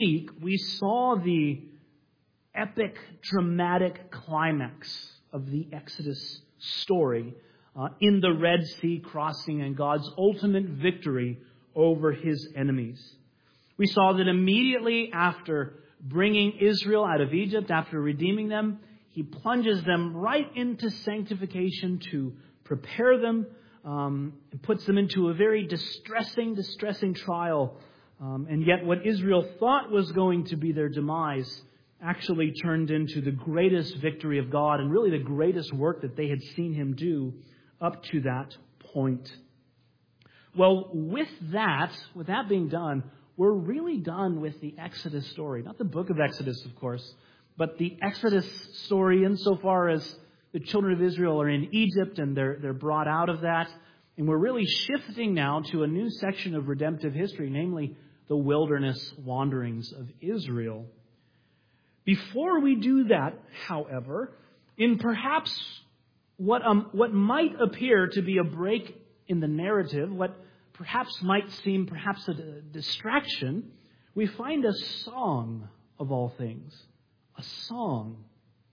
week, we saw the epic, dramatic climax of the Exodus story in the Red Sea crossing and God's ultimate victory over his enemies. We saw that immediately after bringing Israel out of Egypt, after redeeming them, he plunges them right into sanctification to prepare them and puts them into a very distressing trial. And yet what Israel thought was going to be their demise actually turned into the greatest victory of God and really the greatest work that they had seen him do up to that point. Well, with that being done, we're really done with the Exodus story. Not the book of Exodus, of course, but the Exodus story insofar as the children of Israel are in Egypt and they're brought out of that. And we're really shifting now to a new section of redemptive history, namely the wilderness wanderings of Israel. Before we do that, however, in perhaps what might appear to be a break in the narrative, what perhaps might seem perhaps a distraction, we find a song of all things. A song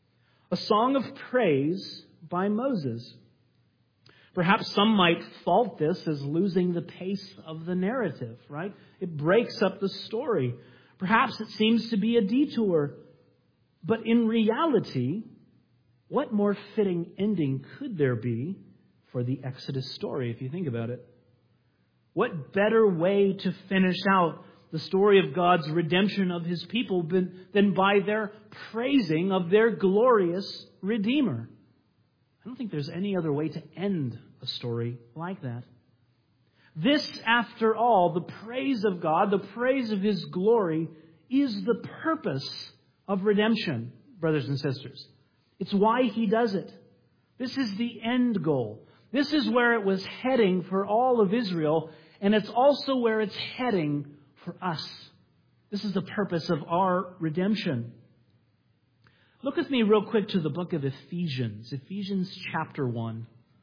of praise by Moses. Perhaps some might fault this as losing the pace of the narrative, right? It breaks up the story. Perhaps it seems to be a detour. But in reality, what more fitting ending could there be for the Exodus story, if you think about it? What better way to finish out the story of God's redemption of his people than by their praising of their glorious Redeemer? I don't think there's any other way to end a story like that. This, after all, the praise of God, the praise of his glory, is the purpose of redemption, brothers and sisters. It's why he does it. This is the end goal. This is where it was heading for all of Israel, and it's also where it's heading for us. This is the purpose of our redemption. Look with me real quick to the book of Ephesians. Ephesians chapter 1.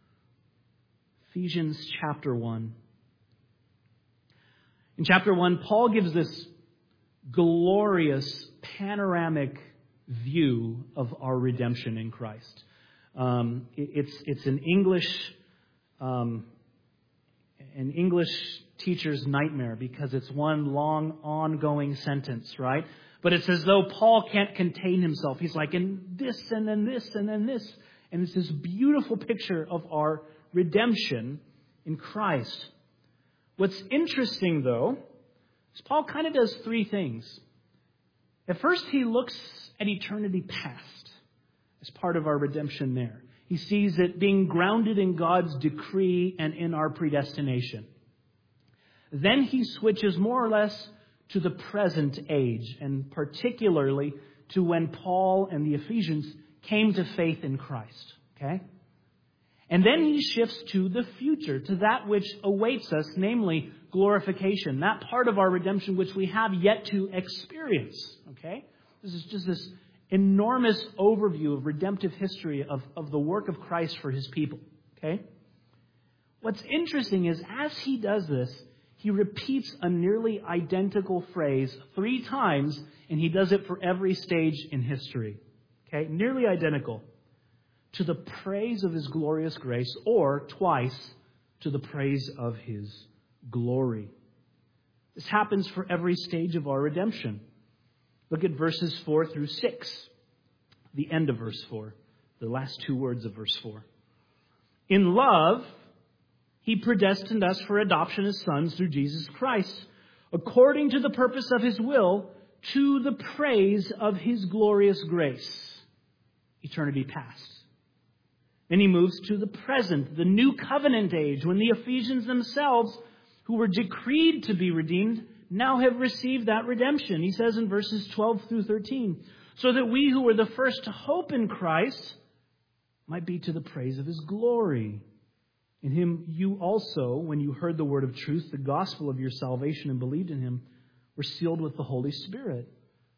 Ephesians chapter 1. In chapter 1, Paul gives this glorious panoramic view of our redemption in Christ. It's an English teacher's nightmare because it's one long ongoing sentence, right? But it's as though Paul can't contain himself. He's like, and this, and then this, and then this. And it's this beautiful picture of our redemption in Christ. What's interesting, though, is Paul kind of does three things. At first, he looks at eternity past as part of our redemption there. He sees it being grounded in God's decree and in our predestination. Then he switches more or less to the present age, and particularly to when Paul and the Ephesians came to faith in Christ. Okay? And then he shifts to the future, to that which awaits us, namely glorification, that part of our redemption which we have yet to experience. Okay? This is just this enormous overview of redemptive history of the work of Christ for his people. Okay? What's interesting is as he does this, he repeats a nearly identical phrase 3 times, and he does it for every stage in history. Okay? Nearly identical. To the praise of his glorious grace, or twice, to the praise of his glory. This happens for every stage of our redemption. Look at verses 4 through 6. The end of verse 4. The last 2 words of verse 4. In love, he predestined us for adoption as sons through Jesus Christ, according to the purpose of his will, to the praise of his glorious grace. Eternity past. Then he moves to the present, the new covenant age, when the Ephesians themselves, who were decreed to be redeemed, now have received that redemption. He says in verses 12 through 13, so that we who were the first to hope in Christ might be to the praise of his glory. In him you also, when you heard the word of truth, the gospel of your salvation, and believed in him, were sealed with the Holy Spirit.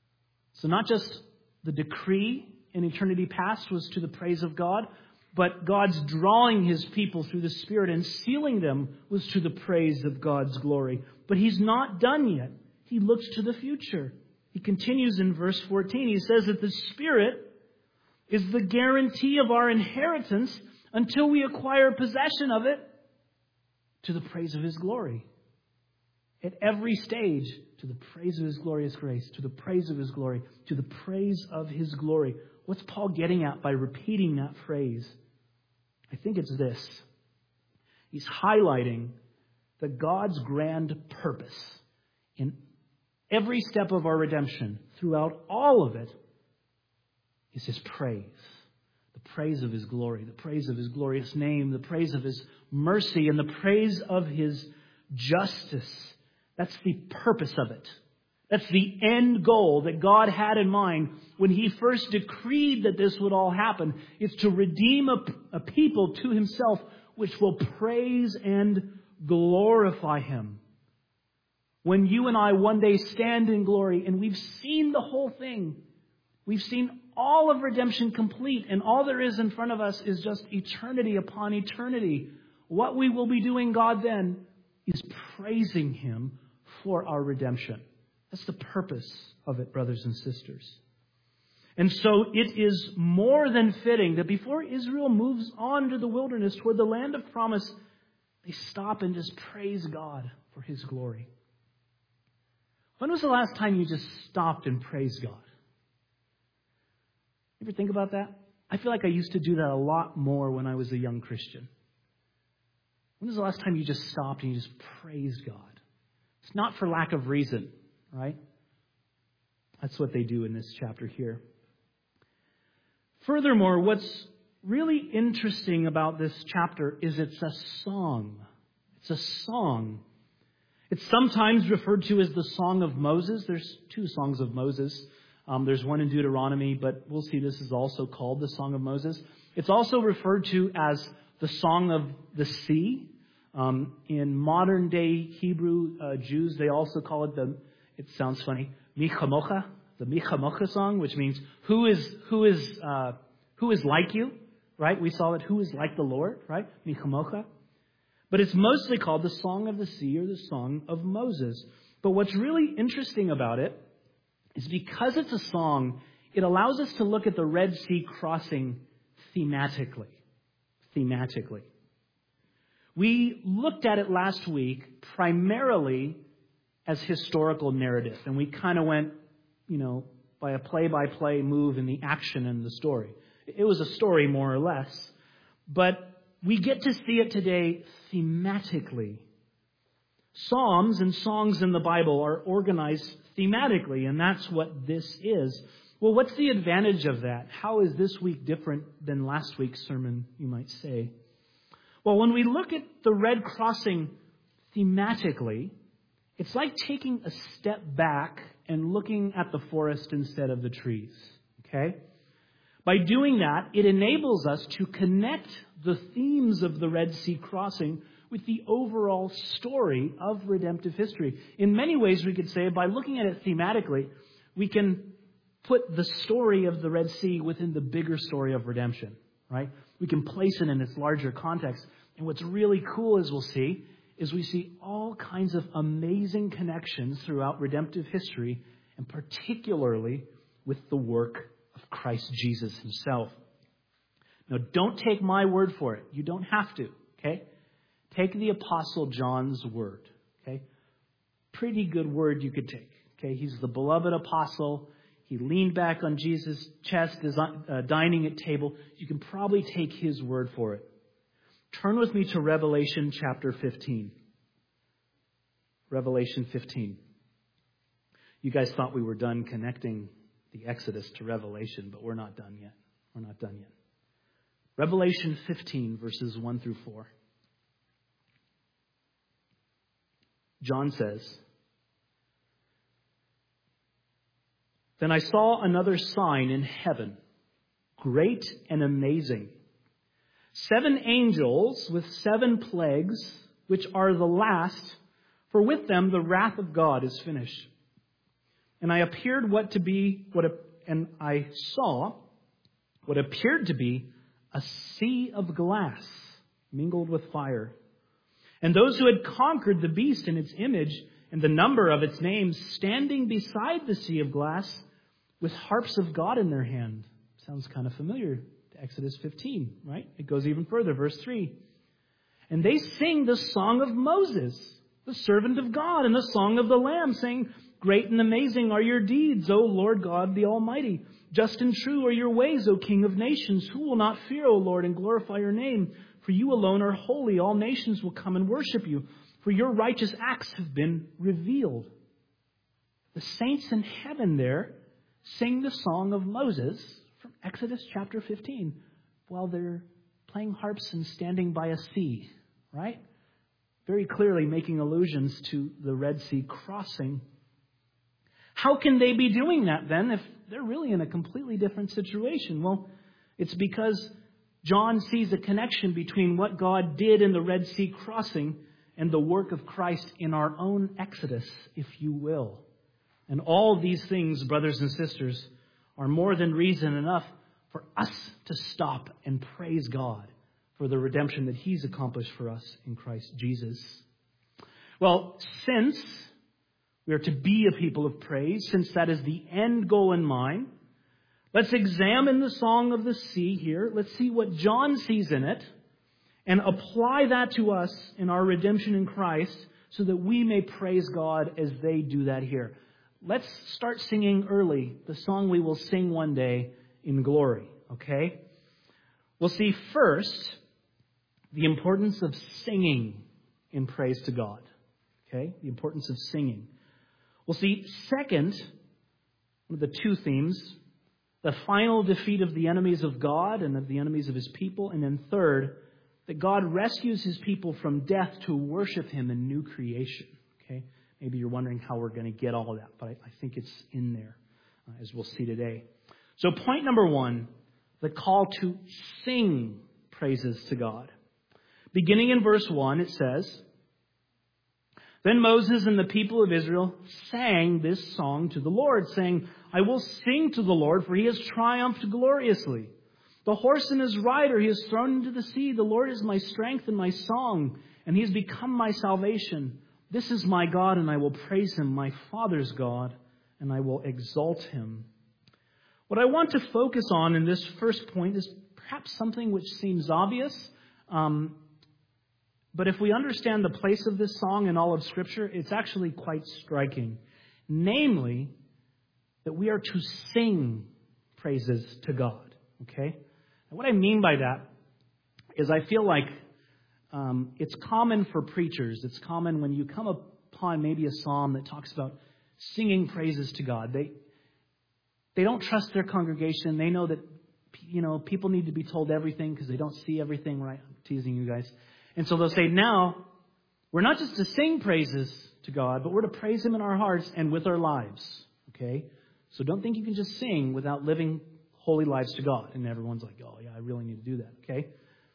So not just the decree in eternity past was to the praise of God, but God's drawing his people through the Spirit and sealing them was to the praise of God's glory. But he's not done yet. He looks to the future. He continues in verse 14. He says that the Spirit is the guarantee of our inheritance until we acquire possession of it to the praise of His glory. At every stage, to the praise of His glorious grace, to the praise of His glory, to the praise of His glory. What's Paul getting at by repeating that phrase? I think it's this. He's highlighting that God's grand purpose in every step of our redemption, throughout all of it, is His praise. The praise of His glory, the praise of His glorious name, the praise of His mercy, and the praise of His justice. That's the purpose of it. That's the end goal that God had in mind when He first decreed that this would all happen. It's to redeem a people to Himself which will praise and glorify Him. When you and I one day stand in glory and we've seen the whole thing, we've seen all of redemption complete, and all there is in front of us is just eternity upon eternity. What we will be doing, God, then, is praising Him for our redemption. That's the purpose of it, brothers and sisters. And so it is more than fitting that before Israel moves on to the wilderness toward the land of promise, they stop and just praise God for His glory. When was the last time you just stopped and praised God? You ever think about that? I feel like I used to do that a lot more when I was a young Christian. When was the last time you just stopped and you just praised God? It's not for lack of reason, right? That's what they do in this chapter here. Furthermore, what's really interesting about this chapter is it's a song. It's a song. It's sometimes referred to as the Song of Moses. There's two songs of Moses. There's one in Deuteronomy, but we'll see this is also called the Song of Moses. It's also referred to as the Song of the Sea. In modern day Hebrew Jews, they also call it it sounds funny, Mi Chamocha, the Mi Chamocha song, which means who is like you, right? We saw it, who is like the Lord, right? Mi Chamocha. But it's mostly called the Song of the Sea or the Song of Moses. But what's really interesting about it is because it's a song, it allows us to look at the Red Sea crossing thematically. We looked at it last week primarily as historical narrative, and we kind of went, by a play-by-play move in the action and the story. It was a story more or less, but we get to see it today thematically. Psalms and songs in the Bible are organized thematically, and that's what this is. Well, what's the advantage of that? How is this week different than last week's sermon, you might say? Well, when we look at the Red Crossing thematically, it's like taking a step back and looking at the forest instead of the trees. Okay? By doing that, it enables us to connect the themes of the Red Sea crossing with the overall story of redemptive history. In many ways, we could say, by looking at it thematically, we can put the story of the Red Sea within the bigger story of redemption, right? We can place it in its larger context. And what's really cool, as we'll see, is we see all kinds of amazing connections throughout redemptive history, and particularly with the work of Christ Jesus Himself. Now, don't take my word for it. You don't have to, okay? Take the Apostle John's word, okay? Pretty good word you could take, okay? He's the beloved apostle. He leaned back on Jesus' chest, dining at table. You can probably take his word for it. Turn with me to Revelation chapter 15. Revelation 15. You guys thought we were done connecting the Exodus to Revelation, but we're not done yet. We're not done yet. Revelation 15, verses 1 through 4. John says, "Then I saw another sign in heaven, great and amazing. 7 angels with 7 plagues, which are the last, for with them the wrath of God is finished. And I saw what appeared to be a sea of glass mingled with fire. And those who had conquered the beast and its image and the number of its names, standing beside the sea of glass with harps of God in their hand. Sounds kind of familiar to Exodus 15, right? It goes even further, verse 3. And they sing the song of Moses, the servant of God, and the song of the Lamb, saying, Great and amazing are your deeds, O Lord God the Almighty. Just and true are your ways, O King of nations. Who will not fear, O Lord, and glorify your name? For you alone are holy. All nations will come and worship you, for your righteous acts have been revealed. The saints in heaven there sing the song of Moses from Exodus chapter 15 while they're playing harps and standing by a sea, right? Very clearly making allusions to the Red Sea crossing. How can they be doing that then if they're really in a completely different situation? Well, it's because John sees a connection between what God did in the Red Sea crossing and the work of Christ in our own Exodus, if you will. And all these things, brothers and sisters, are more than reason enough for us to stop and praise God for the redemption that He's accomplished for us in Christ Jesus. Well, since we are to be a people of praise, since that is the end goal in mind, let's examine the Song of the Sea here. Let's see what John sees in it and apply that to us in our redemption in Christ so that we may praise God as they do that here. Let's start singing early the song we will sing one day in glory, okay? We'll see first the importance of singing in praise to God, okay? The importance of singing. We'll see second, one of the two themes, the final defeat of the enemies of God and of the enemies of His people. And then third, that God rescues His people from death to worship Him in new creation, okay? Maybe you're wondering how we're going to get all of that, but I think it's in there, as we'll see today. So point number one, the call to sing praises to God. Beginning in verse 1, it says, Then Moses and the people of Israel sang this song to the Lord, saying, I will sing to the Lord, for He has triumphed gloriously. The horse and his rider He has thrown into the sea. The Lord is my strength and my song, and He has become my salvation. This is my God, and I will praise Him, my Father's God, and I will exalt Him. What I want to focus on in this first point is perhaps something which seems obvious, but if we understand the place of this song in all of Scripture, it's actually quite striking. Namely, that we are to sing praises to God. Okay? And what I mean by that is I feel like it's common for preachers. It's common when you come upon maybe a psalm that talks about singing praises to God. They don't trust their congregation. They know that, people need to be told everything because they don't see everything, right? I'm teasing you guys. And so they'll say, now, we're not just to sing praises to God, but we're to praise Him in our hearts and with our lives. Okay? So don't think you can just sing without living holy lives to God. And everyone's like, oh, yeah, I really need to do that. Okay?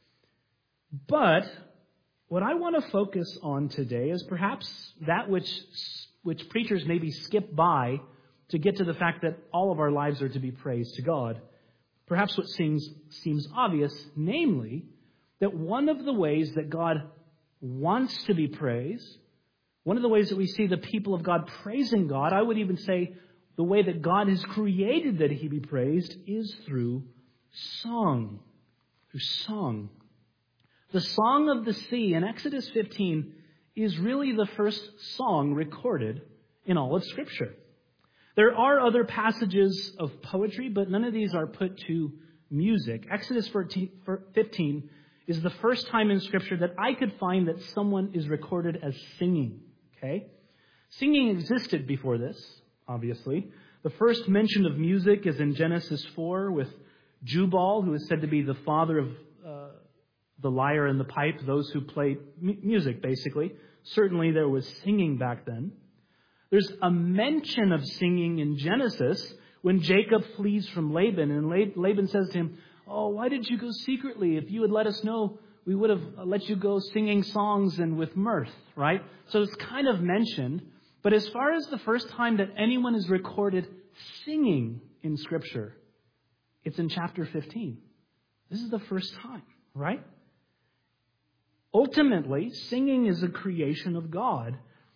But what I want to focus on today is perhaps that which preachers maybe skip by to get to the fact that all of our lives are to be praised to God. Perhaps what seems obvious, namely, that one of the ways that God wants to be praised, one of the ways that we see the people of God praising God, I would even say the way that God has created that He be praised is through song. Through song. The Song of the Sea in Exodus 15 is really the first song recorded in all of Scripture. There are other passages of poetry, but none of these are put to music. Exodus 15 is the first time in Scripture that I could find that someone is recorded as singing. Okay? Singing existed before this, obviously. The first mention of music is in Genesis 4 with Jubal, who is said to be the father of the lyre and the pipe, those who play music, basically. Certainly there was singing back then. There's a mention of singing in Genesis when Jacob flees from Laban, and Laban says to him, oh, why did you go secretly? If you had let us know, we would have let you go singing songs and with mirth, right? So it's kind of mentioned. But as far as the first time that anyone is recorded singing in Scripture, it's in chapter 15. This is the first time, right? Ultimately, singing is a creation of God.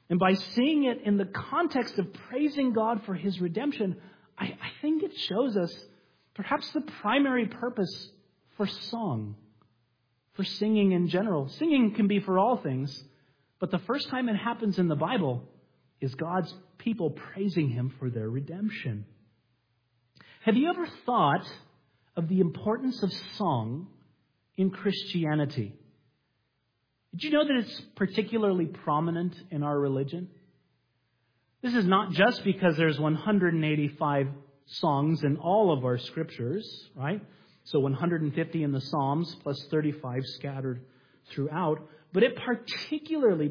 And by seeing it in the context of praising God for his redemption, I think it shows us perhaps the primary purpose for song, for singing in general. Singing can be for all things, but the first time it happens in the Bible is God's people praising him for their redemption. Have you ever thought of the importance of song in Christianity? Did you know that it's particularly prominent in our religion? This is not just because there's 185 songs in all of our scriptures, right? So 150 in the Psalms plus 35 scattered throughout. But it's particularly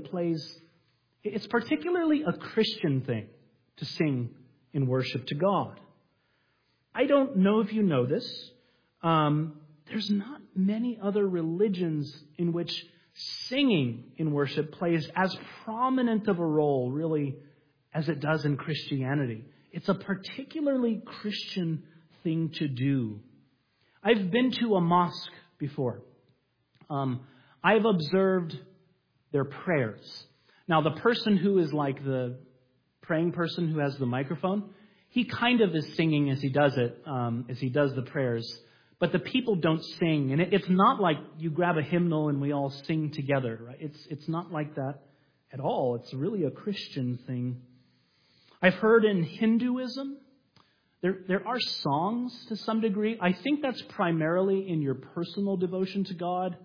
a Christian thing to sing in worship to God. I don't know if you know this. There's not many other religions in which singing in worship plays as prominent of a role, really, as it does in Christianity. It's a particularly Christian thing to do. I've been to a mosque before. I've observed their prayers. Now, the person who is like the praying person who has the microphone, he kind of is singing as he does it, as he does the prayers. But the people don't sing. And it's not like you grab a hymnal and we all sing together, right? It's not like that at all. It's really a Christian thing. I've heard in Hinduism, there are songs to some degree. I think that's primarily in your personal devotion to God.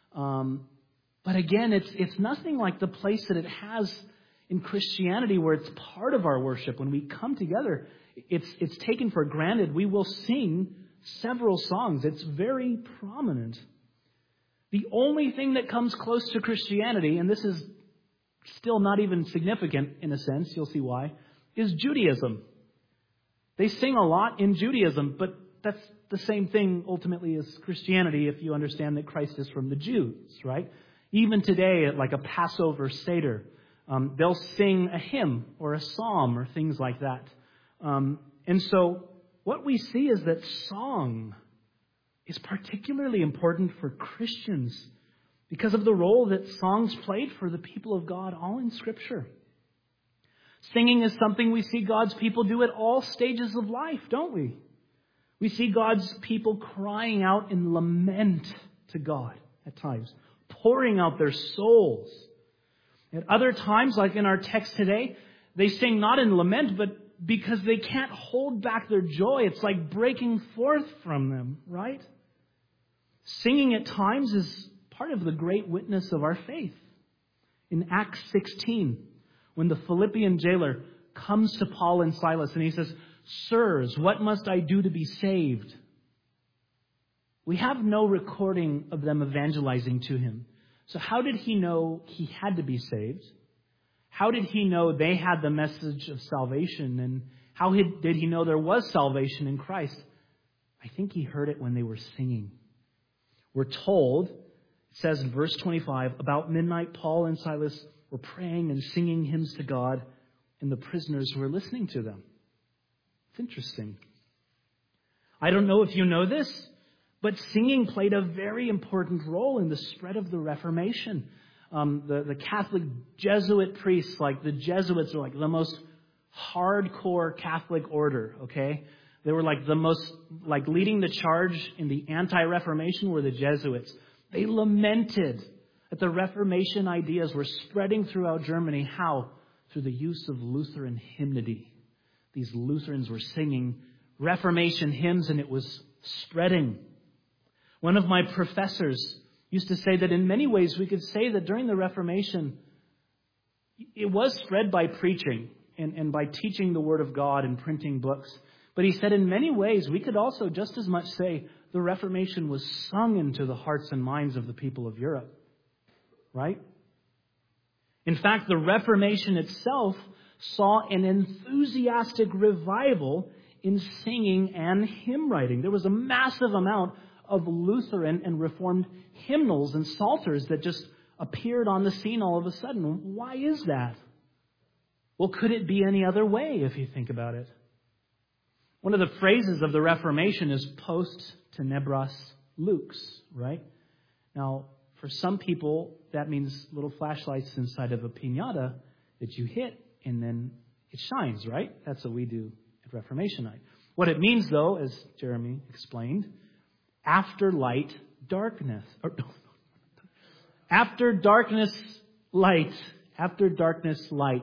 But again, it's nothing like the place that it has in Christianity where it's part of our worship. When we come together, it's taken for granted. We will sing several songs. It's very prominent. The only thing that comes close to Christianity, and this is still not even significant in a sense, you'll see why, is Judaism. They sing a lot in Judaism, but that's the same thing ultimately as Christianity if you understand that Christ is from the Jews, right? Even today at like a Passover Seder, they'll sing a hymn or a psalm or things like that. And so what we see is that song is particularly important for Christians because of the role that songs played for the people of God all in Scripture. Singing is something we see God's people do at all stages of life, don't we? We see God's people crying out in lament to God at times, pouring out their souls. At other times, like in our text today, they sing not in lament, but because they can't hold back their joy. It's like breaking forth from them, right? Singing at times is part of the great witness of our faith. In Acts 16, when the Philippian jailer comes to Paul and Silas and he says, "Sirs, what must I do to be saved?" We have no recording of them evangelizing to him. So how did he know he had to be saved? How did he know they had the message of salvation? And how did he know there was salvation in Christ? I think he heard it when they were singing. We're told, it says in verse 25, about midnight, Paul and Silas were praying and singing hymns to God, and the prisoners were listening to them. It's interesting. I don't know if you know this, but singing played a very important role in the spread of the Reformation. The Catholic Jesuit priests, like the Jesuits, are like the most hardcore Catholic order, okay? They were like the most, like leading the charge in the anti-Reformation were the Jesuits. They lamented that the Reformation ideas were spreading throughout Germany. How? Through the use of Lutheran hymnody. These Lutherans were singing Reformation hymns and it was spreading. One of my professors used to say that in many ways we could say that during the Reformation, it was spread by preaching and by teaching the Word of God and printing books. But he said in many ways we could also just as much say the Reformation was sung into the hearts and minds of the people of Europe. Right? In fact, the Reformation itself saw an enthusiastic revival in singing and hymn writing. There was a massive amount of Lutheran and Reformed hymnals and psalters that just appeared on the scene all of a sudden. Why is that? Well, could it be any other way if you think about it? One of the phrases of the Reformation is post tenebras lux, right? Now, for some people, that means little flashlights inside of a piñata. that you hit and then it shines, right? That's what we do at Reformation Night. What it means, though, as Jeremy explained, after light, darkness. After darkness, light. After darkness, light.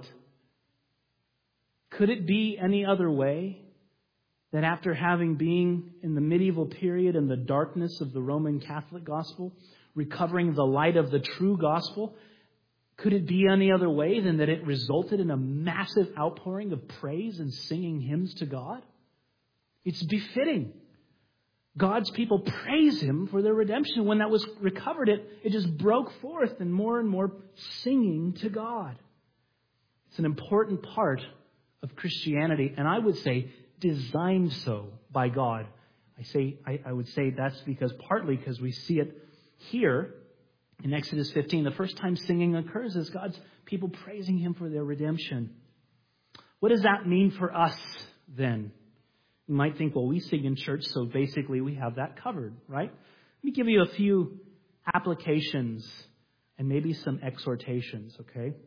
Could it be any other way that after having been in the medieval period in the darkness of the Roman Catholic gospel, recovering the light of the true gospel, could it be any other way than that it resulted in a massive outpouring of praise and singing hymns to God? It's befitting. God's people praise Him for their redemption. When that was recovered, it just broke forth in more and more singing to God. It's an important part of Christianity, and I would say designed so by God. I would say that's partly because we see it here in Exodus 15. The first time singing occurs is God's people praising Him for their redemption. What does that mean for us then? You might think, well, we sing in church, so basically we have that covered, right? Let me give you a few applications and maybe some exhortations, okay?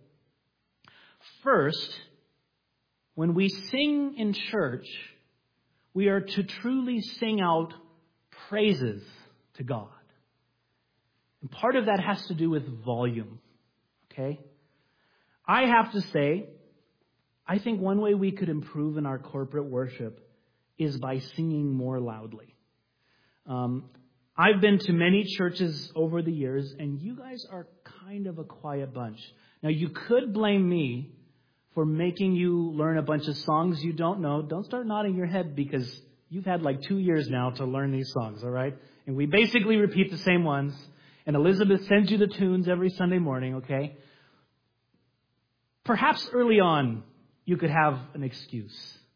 First, when we sing in church, we are to truly sing out praises to God. And part of that has to do with volume, okay? I have to say, I think one way we could improve in our corporate worship is by singing more loudly. I've been to many churches over the years, and you guys are kind of a quiet bunch. Now, you could blame me for making you learn a bunch of songs you don't know. Don't start nodding your head because you've had like 2 years now to learn these songs, all right? And we basically repeat the same ones. And Elizabeth sends you the tunes every Sunday morning, okay? Perhaps early on, you could have an excuse.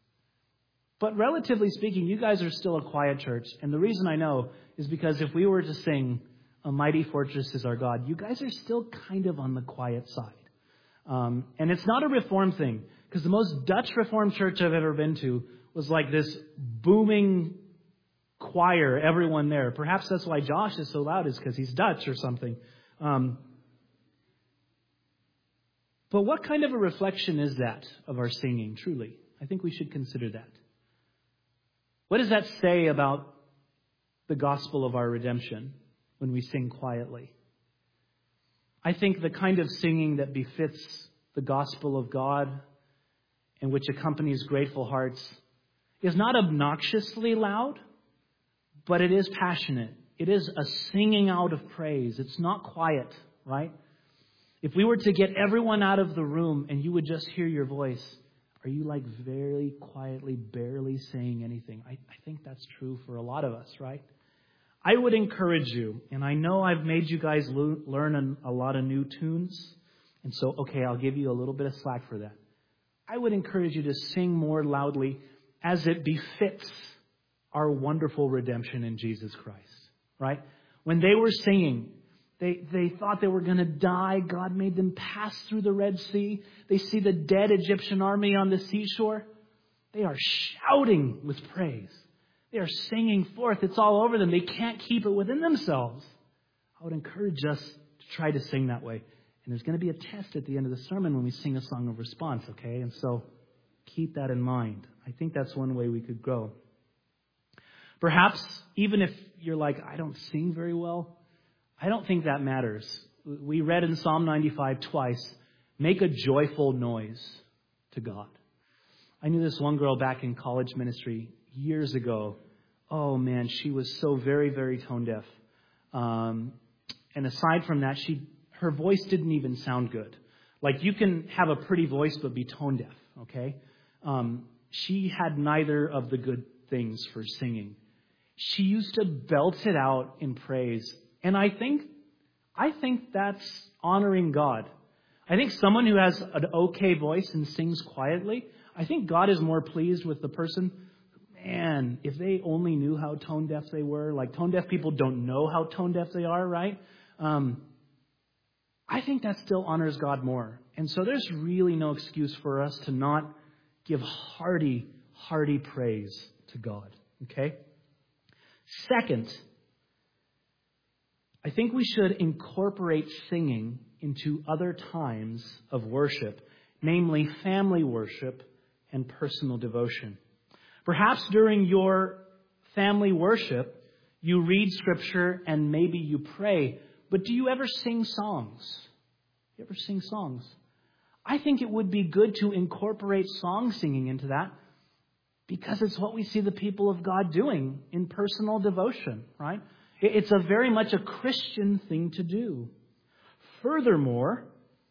But relatively speaking, you guys are still a quiet church. And the reason I know is because if we were to sing A Mighty Fortress is Our God, you guys are still kind of on the quiet side. And it's not a Reformed thing, because the most Dutch Reformed church I've ever been to was like this booming choir, everyone there. Perhaps that's why Josh is so loud, is because he's Dutch or something. But what kind of a reflection is that of our singing, truly? I think we should consider that. What does that say about the gospel of our redemption when we sing quietly? I think the kind of singing that befits the gospel of God and which accompanies grateful hearts is not obnoxiously loud, but it is passionate. It is a singing out of praise. It's not quiet, right? If we were to get everyone out of the room and you would just hear your voice, are you like very quietly, barely saying anything? I think that's true for a lot of us, right? I would encourage you, and I know I've made you guys learn a lot of new tunes, and so, okay, I'll give you a little bit of slack for that. I would encourage you to sing more loudly as it befits our wonderful redemption in Jesus Christ, right? When they were singing, they thought they were going to die. God made them pass through the Red Sea. They see the dead Egyptian army on the seashore. They are shouting with praise. They are singing forth. It's all over them. They can't keep it within themselves. I would encourage us to try to sing that way. And there's going to be a test at the end of the sermon when we sing a song of response, okay? And so keep that in mind. I think that's one way we could grow. Perhaps, even if you're like, I don't sing very well, I don't think that matters. We read in Psalm 95 twice, make a joyful noise to God. I knew this one girl back in college ministry years ago. Oh man, she was so very, very tone deaf. And aside from that, her voice didn't even sound good. Like you can have a pretty voice but be tone deaf, okay? She had neither of the good things for singing. She used to belt it out in praise. And I think that's honoring God. I think someone who has an okay voice and sings quietly, I think God is more pleased with the person. Man, if they only knew how tone deaf they were, like tone deaf people don't know how tone deaf they are, right? I think that still honors God more. And so there's really no excuse for us to not give hearty praise to God. Okay? Second, I think we should incorporate singing into other times of worship. namely family worship and personal devotion. Perhaps during your family worship, you read Scripture and maybe you pray, but do you ever sing songs? You ever sing songs? I think it would be good to incorporate song singing into that because it's what we see the people of God doing in personal devotion, right? It's a very much a Christian thing to do. Furthermore,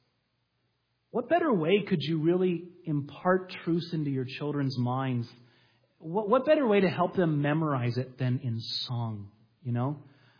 what better way could you really impart truths into your children's minds? What better way to help them memorize it than in song, you know?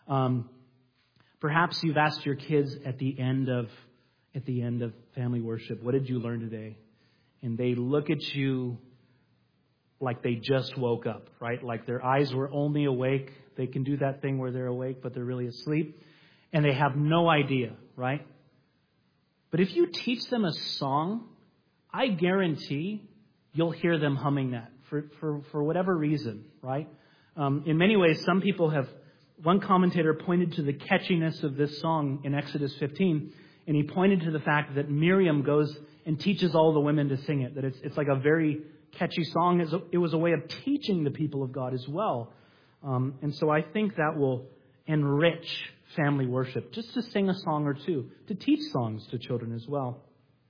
Perhaps you've asked your kids at the end of family worship, what did you learn today? And they look at you like they just woke up, right? Like their eyes were only awake. They can do that thing where they're awake, but they're really asleep. And they have no idea, right? But if you teach them a song, I guarantee you'll hear them humming that for whatever reason, right? In many ways, some people have, one commentator pointed to the catchiness of this song in Exodus 15, and he pointed to the fact that Miriam goes and teaches all the women to sing it, that it's like a very catchy song. It was a way of teaching the people of God as well. And so I think that will enrich family worship, just to sing a song or two, to teach songs to children as well.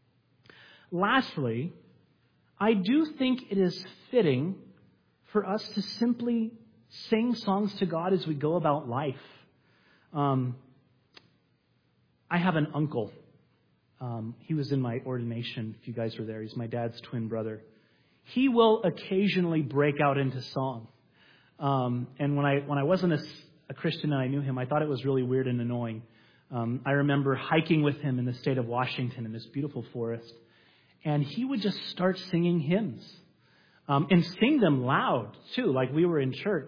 Lastly, I do think it is fitting for us to simply sing songs to God as we go about life. I have an uncle. He was in my ordination, if you guys were there. He's my dad's twin brother. He will occasionally break out into song. And when I wasn't a Christian and I knew him, I thought it was really weird and annoying. I remember hiking with him in the state of Washington in this beautiful forest. And he would just start singing hymns. And sing them loud, too, like we were in church.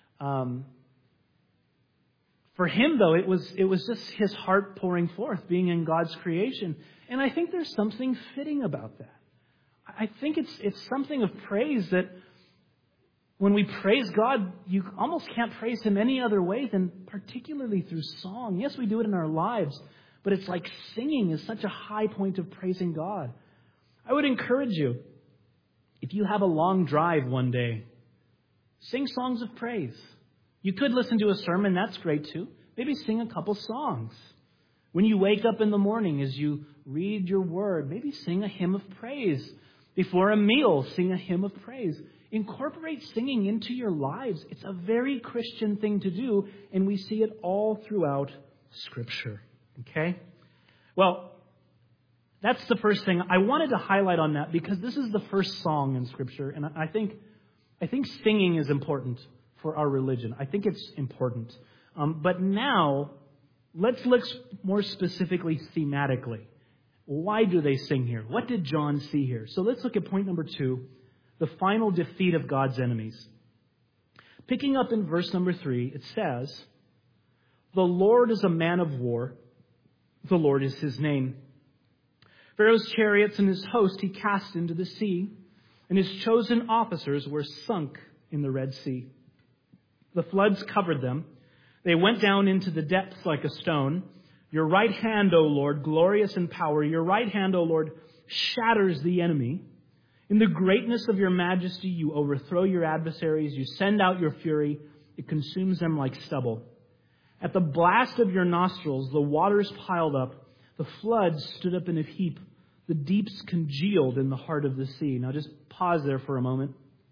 For him, though, it was just his heart pouring forth, being in God's creation. And I think there's something fitting about that. I think it's something of praise that when we praise God, you almost can't praise Him any other way than particularly through song. Yes, we do it in our lives, but it's like singing is such a high point of praising God. I would encourage you, if you have a long drive one day, sing songs of praise. You could listen to a sermon, that's great too. Maybe sing a couple songs. When you wake up in the morning, as you read your word, maybe sing a hymn of praise. Before a meal, sing a hymn of praise. Incorporate singing into your lives. It's a very Christian thing to do, and we see it all throughout Scripture. Okay? Well, that's the first thing. I wanted to highlight on that because this is the first song in Scripture, and I think singing is important for our religion. I think it's important. But now, let's look more specifically thematically. Why do they sing here? What did John see here? So let's look at point number 2, the final defeat of God's enemies. Picking up in verse number 3, it says, "The Lord is a man of war. The Lord is His name. Pharaoh's chariots and his host He cast into the sea, and His chosen officers were sunk in the Red Sea. The floods covered them. They went down into the depths like a stone. Your right hand, O Lord, glorious in power. Your right hand, O Lord, shatters the enemy. In the greatness of your majesty, you overthrow your adversaries. You send out your fury. It consumes them like stubble. At the blast of your nostrils, the waters piled up. The floods stood up in a heap. The deeps congealed in the heart of the sea." Now just pause there for a moment.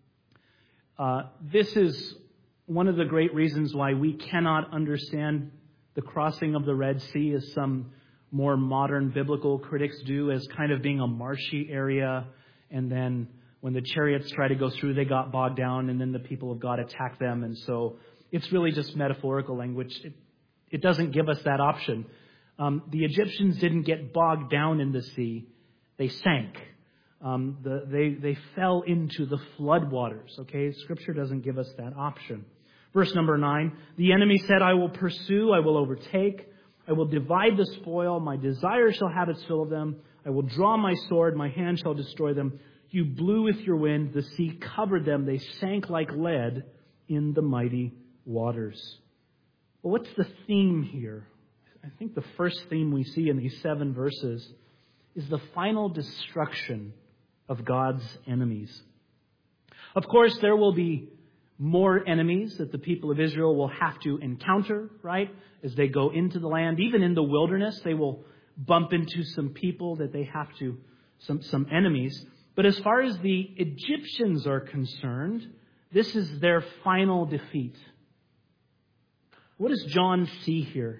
This is one of the great reasons why we cannot understand the crossing of the Red Sea, as some more modern biblical critics do, as kind of being a marshy area. And then when the chariots try to go through, they got bogged down, and then the people of God attacked them. And so it's really just metaphorical language. It doesn't give us that option. The Egyptians didn't get bogged down in the sea. They sank. They fell into the floodwaters. Okay, Scripture doesn't give us that option. Verse number 9, "The enemy said, I will pursue, I will overtake, I will divide the spoil, my desire shall have its fill of them, I will draw my sword, my hand shall destroy them. You blew with your wind, the sea covered them, they sank like lead in the mighty waters." Well, what's the theme here? I think the first theme we see in these 7 verses is the final destruction of God's enemies. Of course, there will be more enemies that the people of Israel will have to encounter, right? As they go into the land. Even in the wilderness, they will bump into some people that they have to, some enemies. But as far as the Egyptians are concerned, this is their final defeat. What does John see here?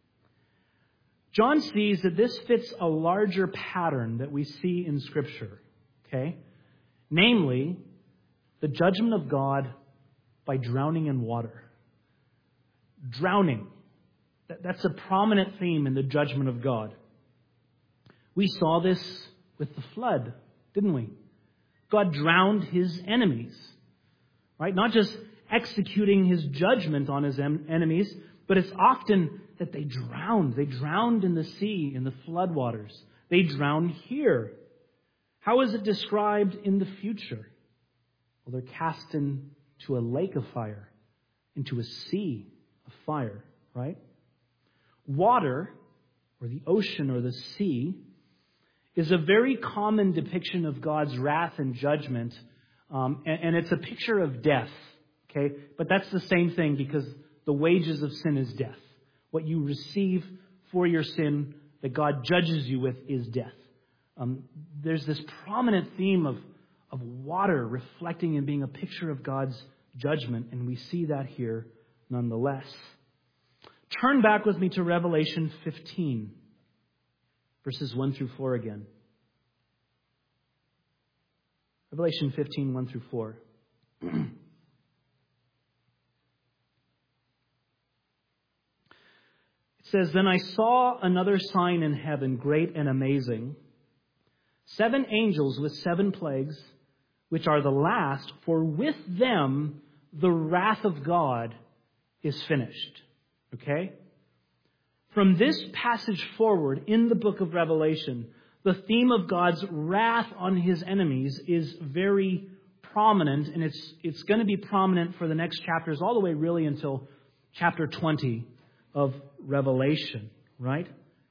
John sees that this fits a larger pattern that we see in Scripture. Okay? Namely, the judgment of God by drowning in water. Drowning. That's a prominent theme in the judgment of God. We saw this with the flood, didn't we? God drowned his enemies. Right? Not just executing his judgment on his enemies, but it's often that they drowned. They drowned in the sea, in the floodwaters. They drown here. How is it described in the future? Well, they're cast into a lake of fire, into a sea of fire, right? Water, or the ocean or the sea, is a very common depiction of God's wrath and judgment, and it's a picture of death, okay? But that's the same thing because the wages of sin is death. What you receive for your sin that God judges you with is death. There's this prominent theme of water reflecting and being a picture of God's judgment, and we see that here nonetheless. Turn back with me to Revelation 15, verses 1 through 4 again. Revelation 15, 1 through 4. It says, "Then I saw another sign in heaven, great and amazing. 7 angels with 7 plagues, which are the last, for with them the wrath of God is finished." Okay? From this passage forward in the book of Revelation, the theme of God's wrath on his enemies is very prominent, and it's going to be prominent for the next chapters, all the way really until chapter 20 of Revelation, right?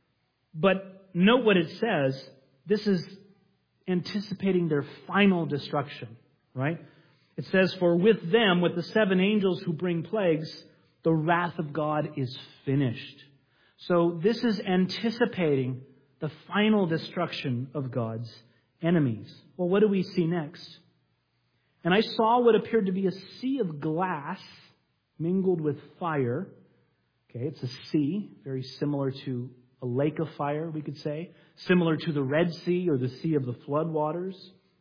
But note what it says. This is anticipating their final destruction, right? It says, "For with them, with the 7 angels who bring plagues, the wrath of God is finished." So this is anticipating the final destruction of God's enemies. Well, what do we see next? "And I saw what appeared to be a sea of glass mingled with fire." Okay, it's a sea, very similar to a lake of fire, we could say. Similar to the Red Sea or the sea of the floodwaters.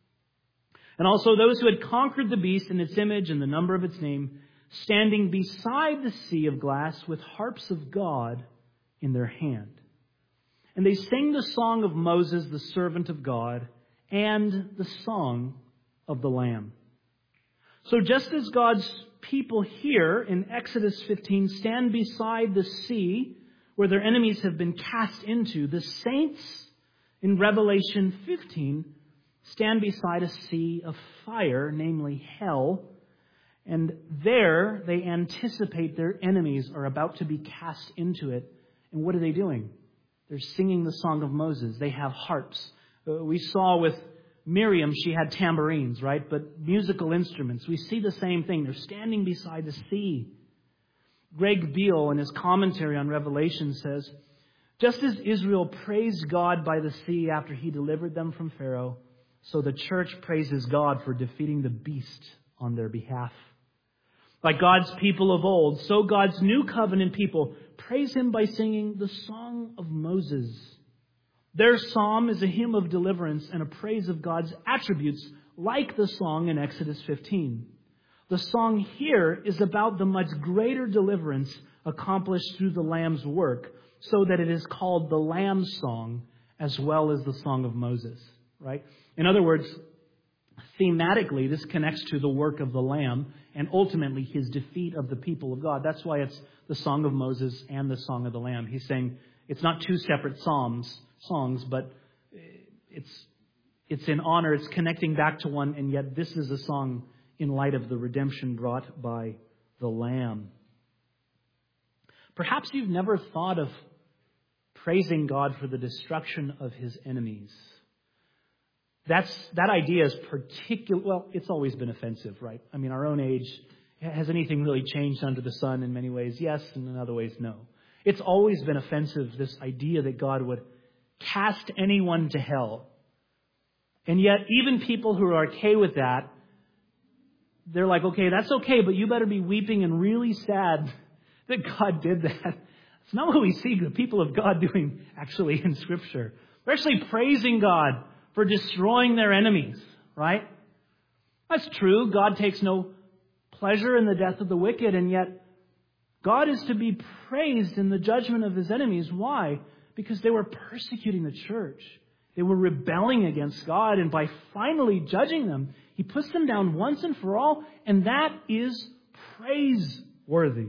"And also those who had conquered the beast and its image and the number of its name, standing beside the sea of glass with harps of God in their hand. And they sang the song of Moses, the servant of God, and the song of the Lamb." So just as God's people here in Exodus 15 stand beside the sea where their enemies have been cast into, the saints in Revelation 15 stand beside a sea of fire, namely hell. And there they anticipate their enemies are about to be cast into it. And what are they doing? They're singing the song of Moses. They have harps. We saw with Miriam, she had tambourines, right? But musical instruments. We see the same thing. They're standing beside the sea. Greg Beale, in his commentary on Revelation, says, "Just as Israel praised God by the sea after he delivered them from Pharaoh, so the church praises God for defeating the beast on their behalf. Like God's people of old, so God's new covenant people praise him by singing the song of Moses. Their psalm is a hymn of deliverance and a praise of God's attributes, like the song in Exodus 15. The song here is about the much greater deliverance accomplished through the Lamb's work, so that it is called the Lamb's song as well as the song of Moses." Right? In other words, thematically, this connects to the work of the Lamb and ultimately his defeat of the people of God. That's why it's the song of Moses and the song of the Lamb. He's saying it's not two separate songs, but it's in honor. It's connecting back to one, and yet this is a song in light of the redemption brought by the Lamb. Perhaps you've never thought of praising God for the destruction of his enemies. That idea is it's always been offensive, right? I mean, our own age, has anything really changed under the sun in many ways? Yes, and in other ways, no. It's always been offensive, this idea that God would cast anyone to hell. And yet, even people who are okay with that, they're like, okay, that's okay, but you better be weeping and really sad that God did that. It's not what we see the people of God doing actually in Scripture. They're actually praising God for destroying their enemies, right? That's true. God takes no pleasure in the death of the wicked, and yet God is to be praised in the judgment of his enemies. Why? Because they were persecuting the church. They were rebelling against God, and by finally judging them, he puts them down once and for all, and that is praiseworthy.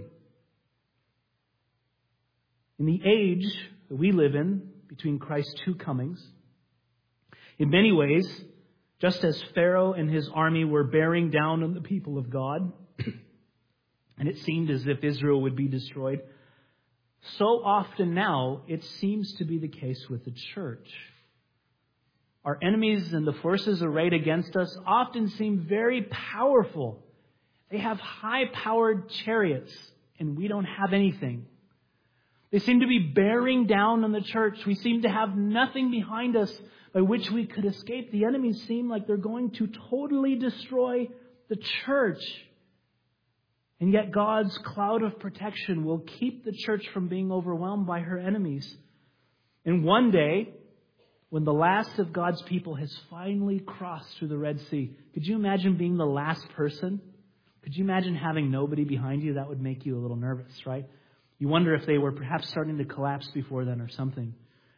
In the age that we live in, between Christ's two comings, in many ways, just as Pharaoh and his army were bearing down on the people of God, and it seemed as if Israel would be destroyed, so often now it seems to be the case with the church. Our enemies and the forces arrayed against us often seem very powerful. They have high-powered chariots, and we don't have anything. They seem to be bearing down on the church. We seem to have nothing behind us by which we could escape. The enemies seem like they're going to totally destroy the church. And yet God's cloud of protection will keep the church from being overwhelmed by her enemies. And one day, when the last of God's people has finally crossed through the Red Sea, could you imagine being the last person? Could you imagine having nobody behind you? That would make you a little nervous, right? You wonder if they were perhaps starting to collapse before then or something.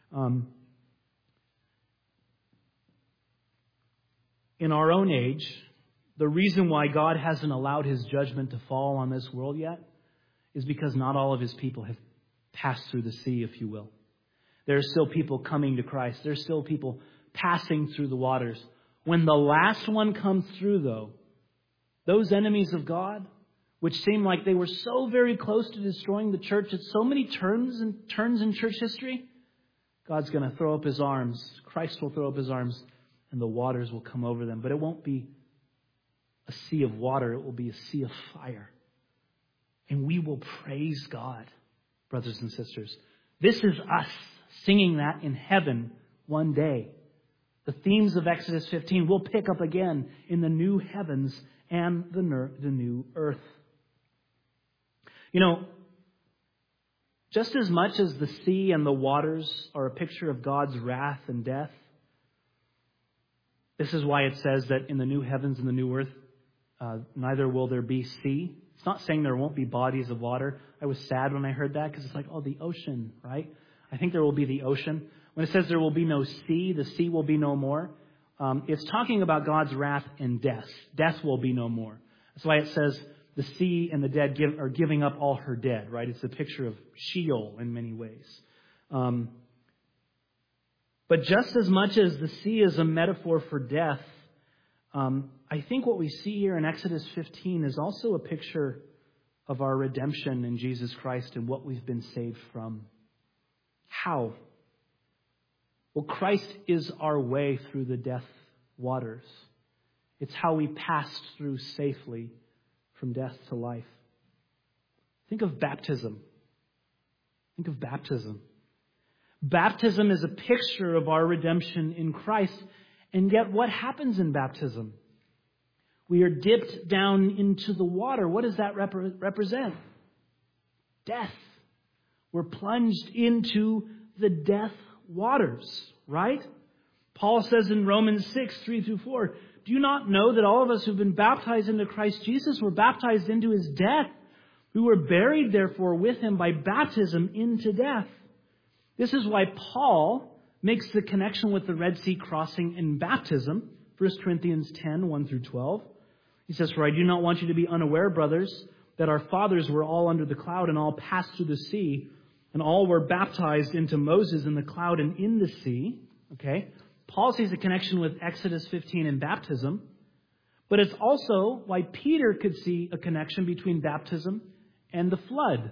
In our own age, the reason why God hasn't allowed his judgment to fall on this world yet is because not all of his people have passed through the sea, if you will. There are still people coming to Christ. There's still people passing through the waters. When the last one comes through, though, those enemies of God, which seem like they were so very close to destroying the church at so many turns in church history, God's going to throw up his arms. Christ will throw up his arms, and the waters will come over them. But it won't be a sea of water. It will be a sea of fire. And we will praise God, brothers and sisters. This is us singing that in heaven one day. The themes of Exodus 15 will pick up again in the new heavens and the new earth. You know, just as much as the sea and the waters are a picture of God's wrath and death, this is why it says that in the new heavens and the new earth, neither will there be sea. It's not saying there won't be bodies of water. I was sad when I heard that because it's like, oh, the ocean, right? I think there will be the ocean. When it says there will be no sea, the sea will be no more. It's talking about God's wrath and death. Death will be no more. That's why it says the sea and the dead are giving up all her dead, right? It's a picture of Sheol in many ways. But just as much as the sea is a metaphor for death, I think what we see here in Exodus 15 is also a picture of our redemption in Jesus Christ and what we've been saved from. How? Well, Christ is our way through the death waters. It's how we passed through safely from death to life. Think of baptism. Think of baptism. Baptism is a picture of our redemption in Christ. And yet what happens in baptism? We are dipped down into the water. What does that represent? Death. We're plunged into the death waters, right? Paul says in Romans 6, 3-4, do you not know that all of us who've been baptized into Christ Jesus were baptized into his death? We were buried, therefore, with him by baptism into death. This is why Paul makes the connection with the Red Sea crossing and baptism. 1 Corinthians 10, 1-12. He says, for I do not want you to be unaware, brothers, that our fathers were all under the cloud and all passed through the sea, and all were baptized into Moses in the cloud and in the sea. Okay? Paul sees a connection with Exodus 15 and baptism, but it's also why Peter could see a connection between baptism and the flood.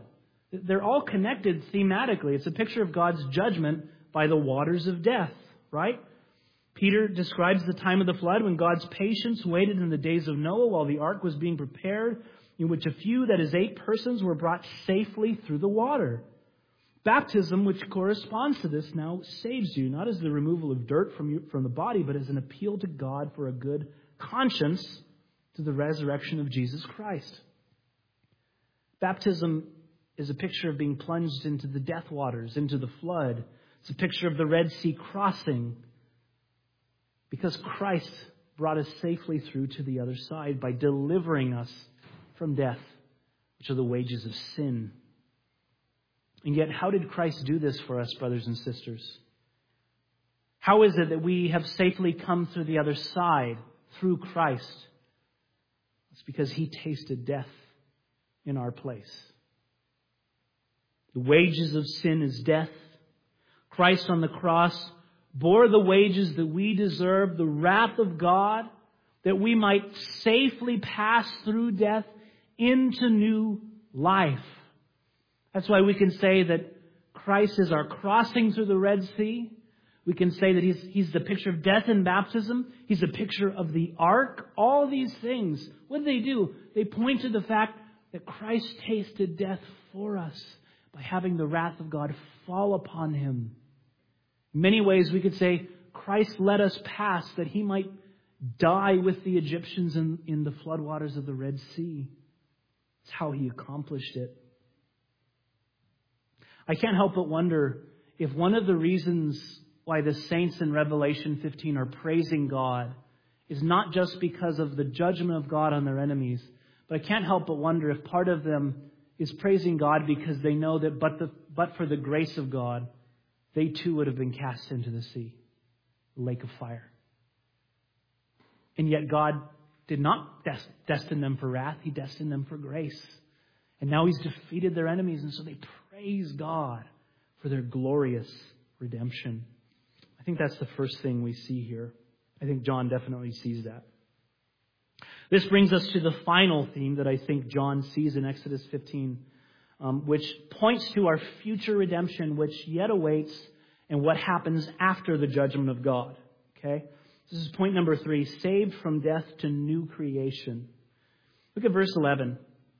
They're all connected thematically. It's a picture of God's judgment by the waters of death, right? Peter describes the time of the flood when God's patience waited in the days of Noah while the ark was being prepared, in which a few, that is 8 persons, were brought safely through the water. Baptism, which corresponds to this, now saves you, not as the removal of dirt from the body, but as an appeal to God for a good conscience through the resurrection of Jesus Christ. Baptism is a picture of being plunged into the death waters, into the flood. It's a picture of the Red Sea crossing, because Christ brought us safely through to the other side by delivering us from death, which are the wages of sin. And yet, how did Christ do this for us, brothers and sisters? How is it that we have safely come through the other side through Christ? It's because He tasted death in our place. The wages of sin is death. Christ on the cross bore the wages that we deserve, the wrath of God, that we might safely pass through death into new life. That's why we can say that Christ is our crossing through the Red Sea. We can say that He's the picture of death in baptism. He's a picture of the ark. All these things, what do? They point to the fact that Christ tasted death for us by having the wrath of God fall upon Him. In many ways, we could say Christ let us pass that He might die with the Egyptians in the floodwaters of the Red Sea. It's how He accomplished it. I can't help but wonder if one of the reasons why the saints in Revelation 15 are praising God is not just because of the judgment of God on their enemies, but I can't help but wonder if part of them is praising God because they know that but for the grace of God, they too would have been cast into the sea, the lake of fire. And yet God did not destine them for wrath. He destined them for grace. And now He's defeated their enemies, and so they praise God for their glorious redemption. I think that's the first thing we see here. I think John definitely sees that. This brings us to the final theme that I think John sees in Exodus 15, which points to our future redemption, which yet awaits, and what happens after the judgment of God. Okay? This is point number 3, saved from death to new creation. Look at verse 11.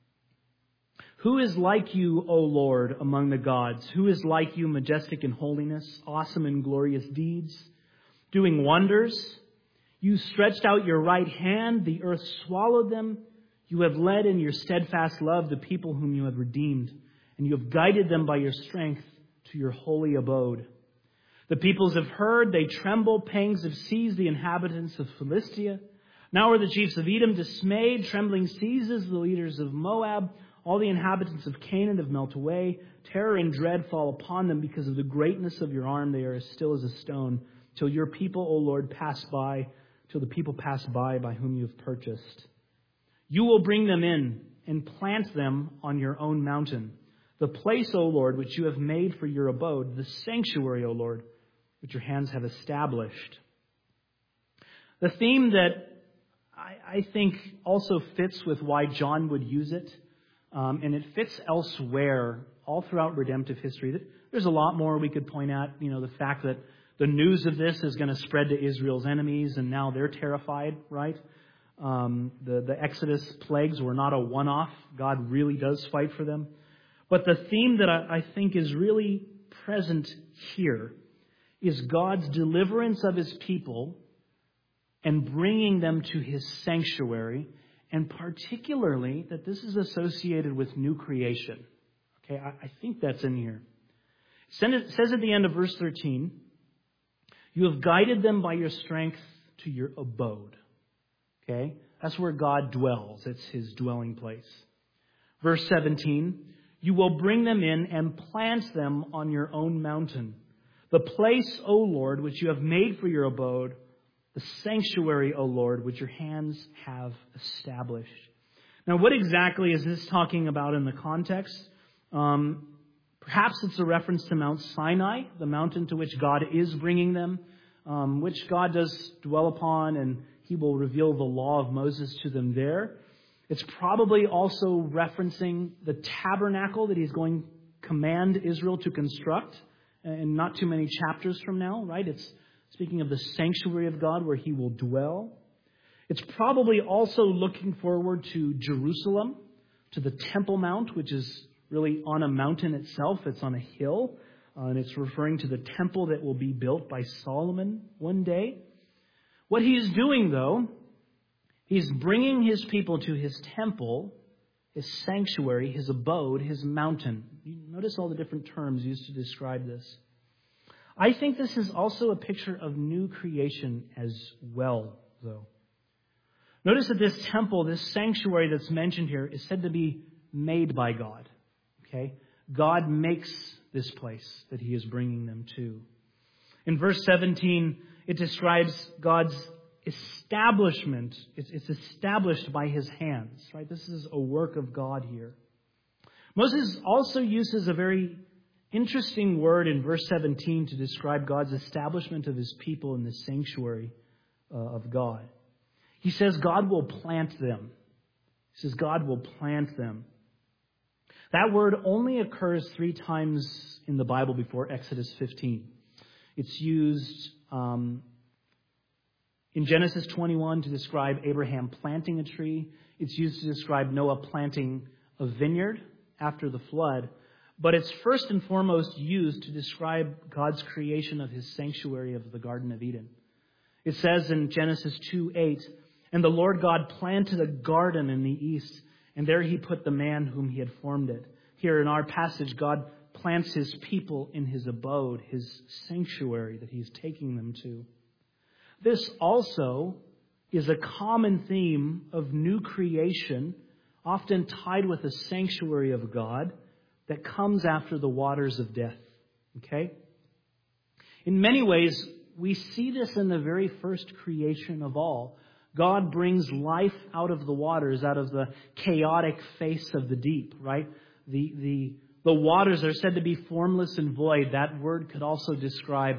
Who is like you, O Lord, among the gods? Who is like you, majestic in holiness, awesome in glorious deeds, doing wonders? You stretched out your right hand, the earth swallowed them. You have led in your steadfast love the people whom you have redeemed, and you have guided them by your strength to your holy abode. The peoples have heard, they tremble, pangs have seized the inhabitants of Philistia. Now are the chiefs of Edom dismayed, trembling seizes the leaders of Moab. All the inhabitants of Canaan have melted away. Terror and dread fall upon them because of the greatness of your arm. They are as still as a stone, till your people, O Lord, pass by, till the people pass by whom you have purchased. You will bring them in and plant them on your own mountain, the place, O Lord, which you have made for your abode, the sanctuary, O Lord, which your hands have established. The theme that I think also fits with why John would use it, and it fits elsewhere all throughout redemptive history. There's a lot more we could point at, the fact that the news of this is going to spread to Israel's enemies, and now they're terrified, right? The Exodus plagues were not a one-off. God really does fight for them. But the theme that I think is really present here is God's deliverance of His people and bringing them to His sanctuary, and particularly that this is associated with new creation. Okay, I think that's in here. It says at the end of verse 13, you have guided them by your strength to your abode. Okay, that's where God dwells. It's His dwelling place. Verse 17, you will bring them in and plant them on your own mountain. The place, O Lord, which you have made for your abode, the sanctuary, O Lord, which your hands have established. Now, what exactly is this talking about in the context? Perhaps it's a reference to Mount Sinai, the mountain to which God is bringing them, which God does dwell upon, and He will reveal the law of Moses to them there. It's probably also referencing the tabernacle that He's going command Israel to construct in not too many chapters from now, right? It's speaking of the sanctuary of God where he will dwell. It's probably also looking forward to Jerusalem, to the Temple Mount, which is really on a mountain itself. It's on a hill, and it's referring to the temple that will be built by Solomon one day. What he is doing, though, he's bringing his people to his temple, his sanctuary, his abode, his mountain. You notice all the different terms used to describe this. I think this is also a picture of new creation as well, though. Notice that this temple, this sanctuary that's mentioned here, is said to be made by God. Okay? God makes this place that he is bringing them to. In verse 17, it describes God's establishment. It's established by his hands, right? This is a work of God here. Moses also uses a very interesting word in verse 17 to describe God's establishment of his people in the sanctuary of God. He says God will plant them. He says God will plant them. That word only occurs 3 times in the Bible before Exodus 15. It's used in Genesis 21 to describe Abraham planting a tree. It's used to describe Noah planting a vineyard after the flood. But it's first and foremost used to describe God's creation of his sanctuary of the Garden of Eden. It says in Genesis 2:8, "And the Lord God planted a garden in the east, and there he put the man whom he had formed it." Here in our passage, God plants his people in his abode, his sanctuary that he's taking them to. This also is a common theme of new creation, often tied with the sanctuary of God that comes after the waters of death. Okay? In many ways, we see this in the very first creation of all. God brings life out of the waters, out of the chaotic face of the deep, right? The waters are said to be formless and void. That word could also describe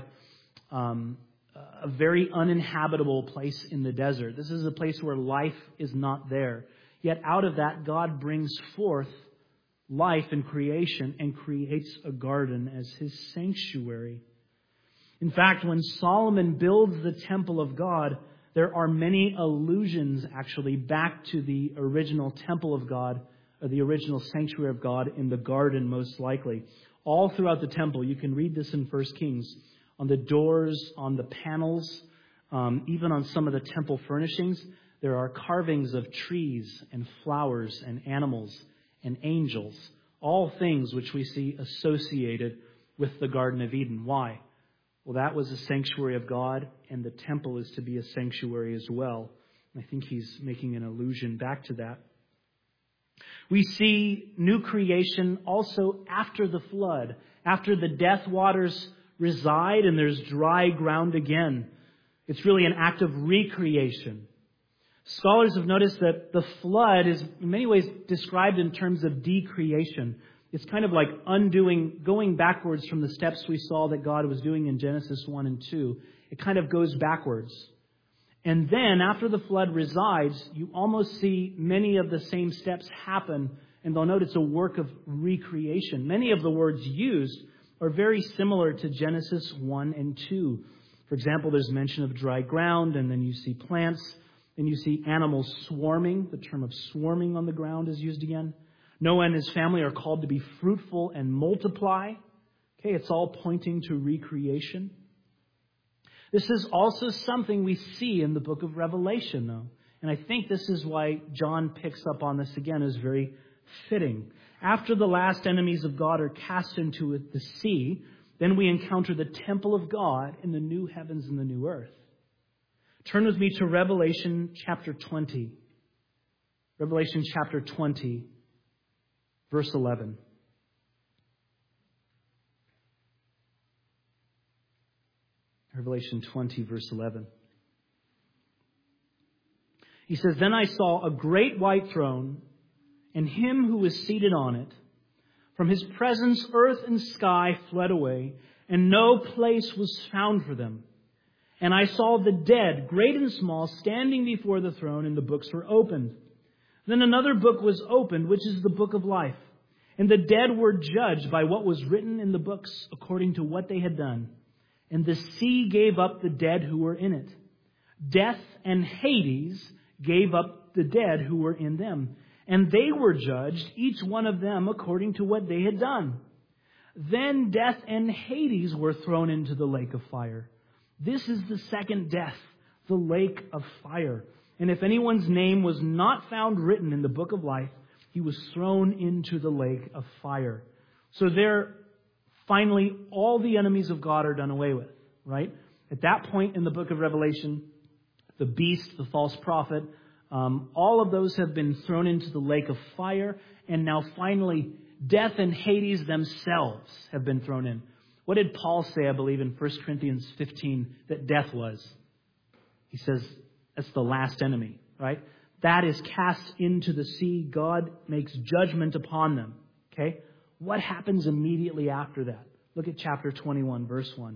a very uninhabitable place in the desert. This is a place where life is not there. Yet out of that, God brings forth life and creation and creates a garden as his sanctuary. In fact, when Solomon builds the temple of God, there are many allusions, actually, back to the original temple of God, or the original sanctuary of God in the garden, most likely. All throughout the temple, you can read this in 1 Kings, on the doors, on the panels, even on some of the temple furnishings, there are carvings of trees and flowers and animals and angels, all things which we see associated with the Garden of Eden. Why? Well, that was a sanctuary of God, and the temple is to be a sanctuary as well. I think he's making an allusion back to that. We see new creation also after the flood, after the death waters reside and there's dry ground again. It's really an act of recreation. Scholars have noticed that the flood is in many ways described in terms of decreation. It's kind of like going backwards from the steps we saw that God was doing in Genesis 1 and 2. It kind of goes backwards. And then after the flood resides, you almost see many of the same steps happen. And they'll note it's a work of recreation. Many of the words used are very similar to Genesis 1 and 2. For example, there's mention of dry ground, and then you see plants, and you see animals swarming. The term of swarming on the ground is used again. Noah and his family are called to be fruitful and multiply. Okay, it's all pointing to recreation. This is also something we see in the book of Revelation, though. And I think this is why John picks up on this again as very fitting. After the last enemies of God are cast into the sea, then we encounter the temple of God in the new heavens and the new earth. Turn with me to Revelation chapter 20. Revelation chapter 20, verse 11. Revelation 20, verse 11. He says, "Then I saw a great white throne, and him who was seated on it. From his presence, earth and sky fled away, and no place was found for them. And I saw the dead, great and small, standing before the throne, and the books were opened. Then another book was opened, which is the book of life. And the dead were judged by what was written in the books according to what they had done. And the sea gave up the dead who were in it. Death and Hades gave up the dead who were in them. And they were judged, each one of them according to what they had done. Then death and Hades were thrown into the lake of fire. This is the second death, the lake of fire. And if anyone's name was not found written in the book of life, he was thrown into the lake of fire. So there, finally, all the enemies of God are done away with, right? At that point in the book of Revelation, the beast, the false prophet, all of those have been thrown into the lake of fire. And now finally, death and Hades themselves have been thrown in. What did Paul say, I believe, in 1 Corinthians 15, that death was? He says, that's the last enemy, right? That is cast into the sea. God makes judgment upon them. Okay? What happens immediately after that? Look at chapter 21, verse 1.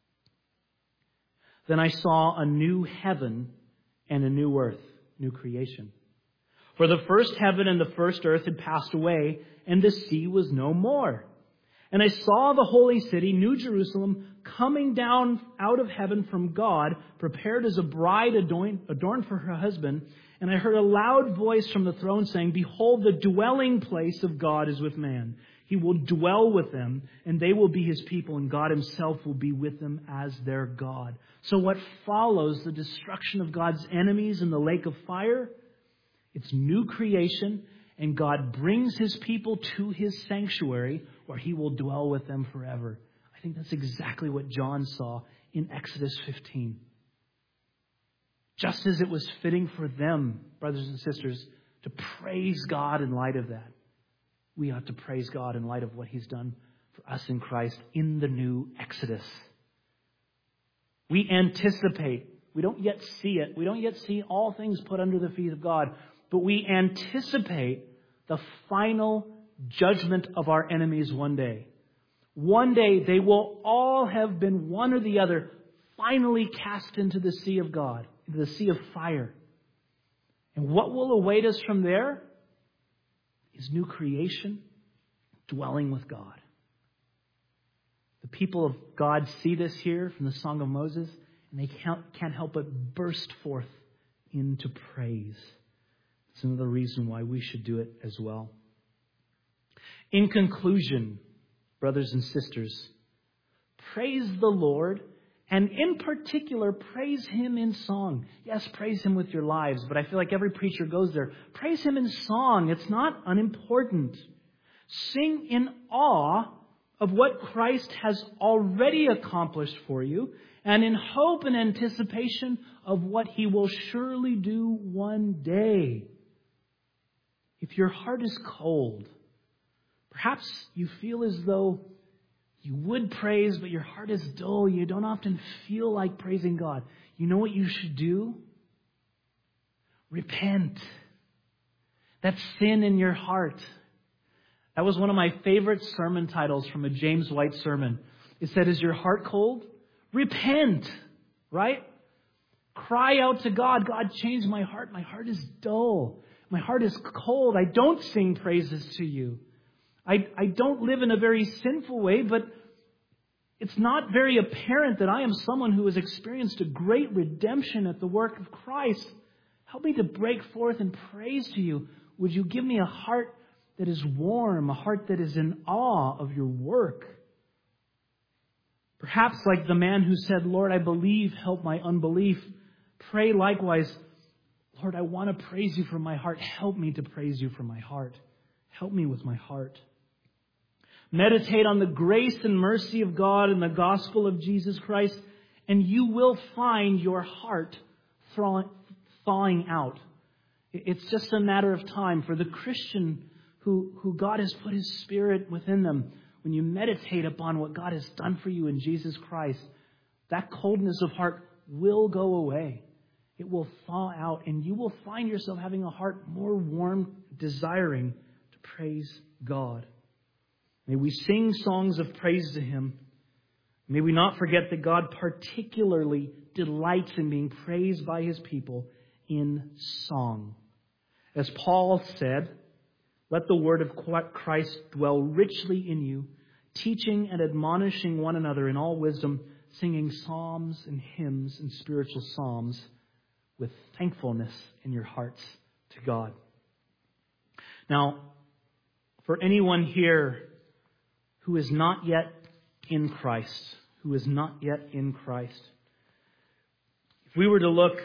Then I saw a new heaven and a new earth, new creation. For the first heaven and the first earth had passed away, and the sea was no more. And I saw the holy city, New Jerusalem, coming down out of heaven from God, prepared as a bride adorned for her husband. And I heard a loud voice from the throne saying, Behold, the dwelling place of God is with man. He will dwell with them, and they will be his people, and God himself will be with them as their God. So what follows the destruction of God's enemies in the lake of fire? It's new creation, and God brings his people to his sanctuary where he will dwell with them forever. I think that's exactly what John saw in Exodus 15. Just as it was fitting for them, brothers and sisters, to praise God in light of that, we ought to praise God in light of what he's done for us in Christ in the new Exodus. We anticipate. We don't yet see it. We don't yet see all things put under the feet of God. But we anticipate the final judgment of our enemies one day. One day they will all have been, one or the other, finally cast into the sea of God, into the sea of fire. And what will await us from there is new creation, dwelling with God. The people of God see this here from the Song of Moses, and they can't help but burst forth into praise. It's another reason why we should do it as well. In conclusion, brothers and sisters, praise the Lord, and in particular, praise him in song. Yes, praise him with your lives, but I feel like every preacher goes there. Praise him in song. It's not unimportant. Sing in awe of what Christ has already accomplished for you, and in hope and anticipation of what he will surely do one day. If your heart is cold, perhaps you feel as though you would praise, but your heart is dull. You don't often feel like praising God. You know what you should do? Repent. That sin in your heart. That was one of my favorite sermon titles from a James White sermon. It said, is your heart cold? Repent. Right? Cry out to God. God, change my heart. My heart is dull. My heart is cold. I don't sing praises to you. I don't live in a very sinful way, but it's not very apparent that I am someone who has experienced a great redemption at the work of Christ. Help me to break forth in praise to you. Would you give me a heart that is warm, a heart that is in awe of your work? Perhaps like the man who said, Lord, I believe, help my unbelief. Pray likewise, Lord, I want to praise you from my heart. Help me to praise you from my heart. Help me with my heart. Meditate on the grace and mercy of God and the gospel of Jesus Christ, and you will find your heart thawing out. It's just a matter of time for the Christian who God has put his Spirit within them. When you meditate upon what God has done for you in Jesus Christ, that coldness of heart will go away. It will thaw out, and you will find yourself having a heart more warm, desiring to praise God. May we sing songs of praise to him. May we not forget that God particularly delights in being praised by his people in song. As Paul said, Let the word of Christ dwell richly in you, teaching and admonishing one another in all wisdom, singing psalms and hymns and spiritual psalms with thankfulness in your hearts to God. Now, for anyone here who is not yet in Christ, if we were to look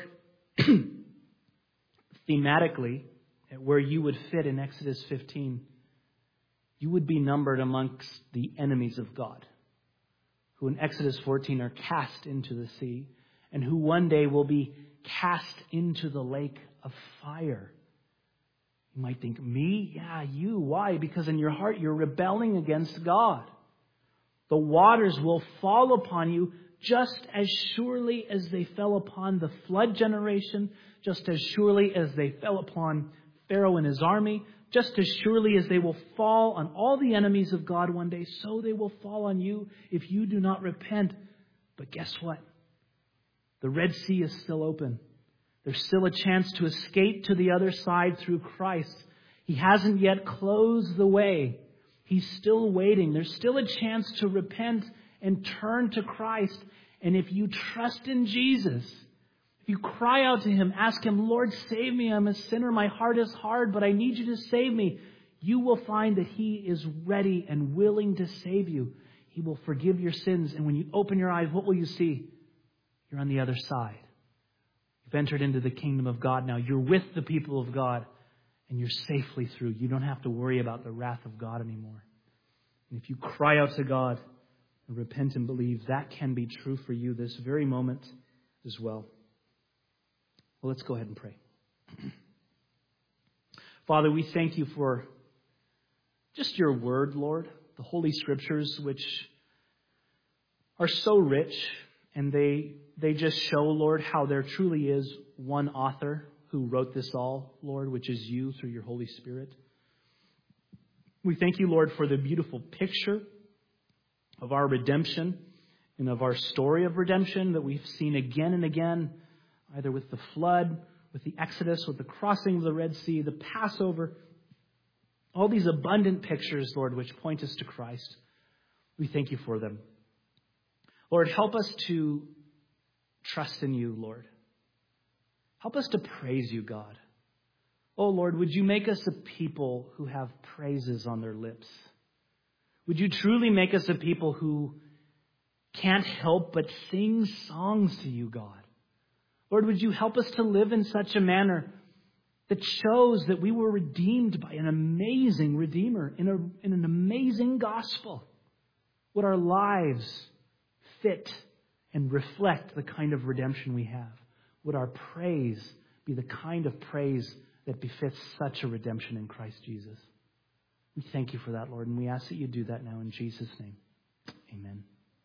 thematically at where you would fit in Exodus 15, you would be numbered amongst the enemies of God, who in Exodus 14 are cast into the sea, and who one day will be cast into the lake of fire. You might think, me? Yeah, you. Why? Because in your heart you're rebelling against God. The waters will fall upon you just as surely as they fell upon the flood generation, just as surely as they fell upon Pharaoh and his army, just as surely as they will fall on all the enemies of God one day, so they will fall on you if you do not repent. But guess what? The Red Sea is still open. There's still a chance to escape to the other side through Christ. He hasn't yet closed the way. He's still waiting. There's still a chance to repent and turn to Christ. And if you trust in Jesus, if you cry out to Him, ask Him, Lord, save me. I'm a sinner. My heart is hard, but I need you to save me. You will find that He is ready and willing to save you. He will forgive your sins. And when you open your eyes, what will you see? You're on the other side. You've entered into the kingdom of God now. You're with the people of God, and you're safely through. You don't have to worry about the wrath of God anymore. And if you cry out to God and repent and believe, that can be true for you this very moment as well. Well, let's go ahead and pray. Father, we thank you for just your word, Lord, the Holy Scriptures, which are so rich, and they just show, Lord, how there truly is one author who wrote this all, Lord, which is you through your Holy Spirit. We thank you, Lord, for the beautiful picture of our redemption and of our story of redemption that we've seen again and again, either with the flood, with the Exodus, with the crossing of the Red Sea, the Passover, all these abundant pictures, Lord, which point us to Christ. We thank you for them. Lord, help us to trust in you, Lord. Help us to praise you, God. Oh, Lord, would you make us a people who have praises on their lips? Would you truly make us a people who can't help but sing songs to you, God? Lord, would you help us to live in such a manner that shows that we were redeemed by an amazing Redeemer in an amazing gospel? Would our lives fit and reflect the kind of redemption we have? Would our praise be the kind of praise that befits such a redemption in Christ Jesus? We thank you for that, Lord, and we ask that you do that now in Jesus' name. Amen.